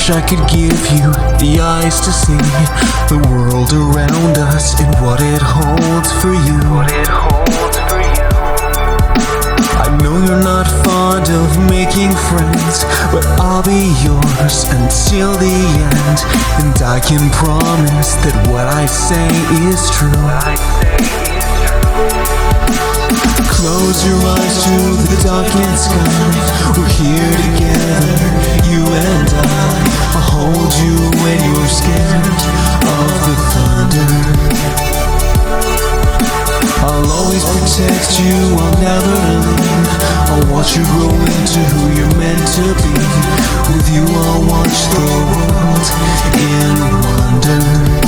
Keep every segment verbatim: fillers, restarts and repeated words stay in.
wish I could give you the eyes to see the world around us and what it holds for you. What it holds for you. I know you're not fond of making friends, but I'll be yours until the end. And I can promise that what I say is true. I say is true. Close your eyes to the darkened sky. We're here together, you and I. I'll hold you when you're scared of the thunder. I'll always protect you, I'll never leave. I'll watch you grow into who you're meant to be. With you I'll watch the world in wonder.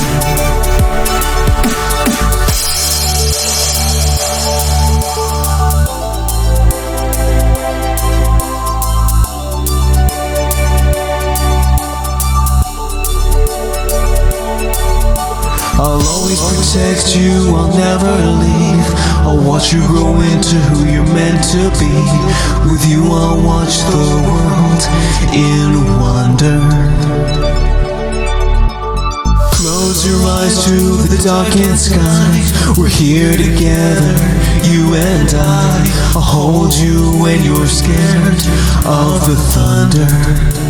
I'll always protect you, I'll never leave. I'll watch you grow into who you're meant to be. With you I'll watch the world in wonder. Close your eyes to the darkened sky. We're here together, you and I. I'll hold you when you're scared of the thunder.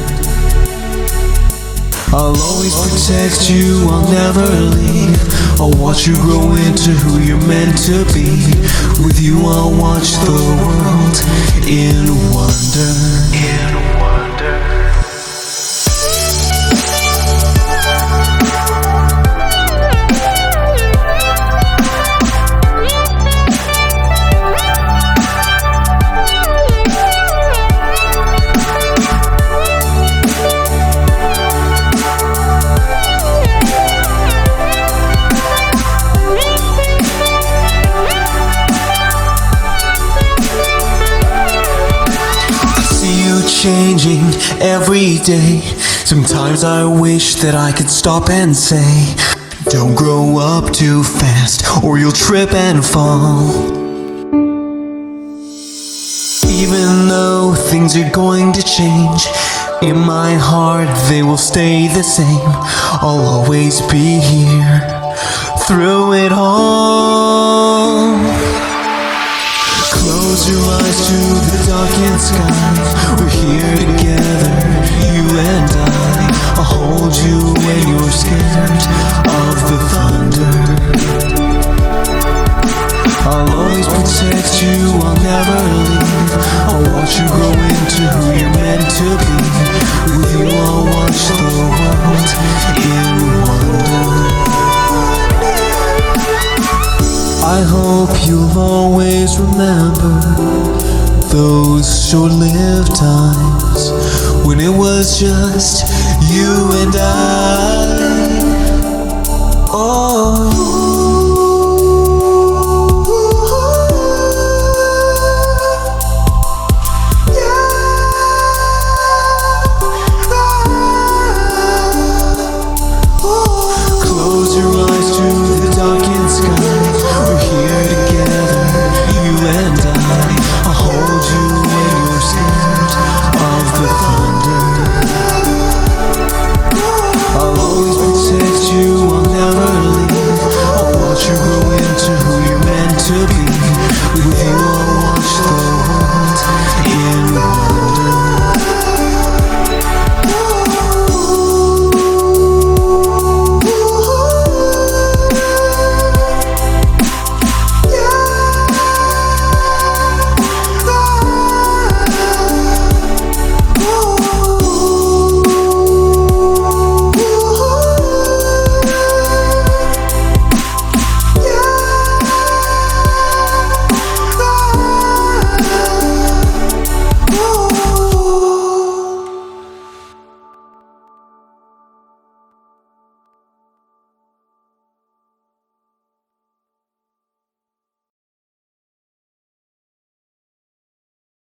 I'll always protect you, I'll never leave. I'll watch you grow into who you're meant to be. With you I'll watch the world in wonder. In wonder. Changing every day. Sometimes I wish that I could stop and say, don't grow up too fast or you'll trip and fall. Even though things are going to change, in my heart they will stay the same. I'll always be here through it all. Close your eyes to the darkened sky. We're here together, you and I. I'll hold you when you're scared of the thunder. I'll always protect you, I'll never leave. I'll watch you grow into who you're meant to be. With you I'll watch the world in wonder. I hope you'll always remember those short-lived times when it was just you and I. Oh.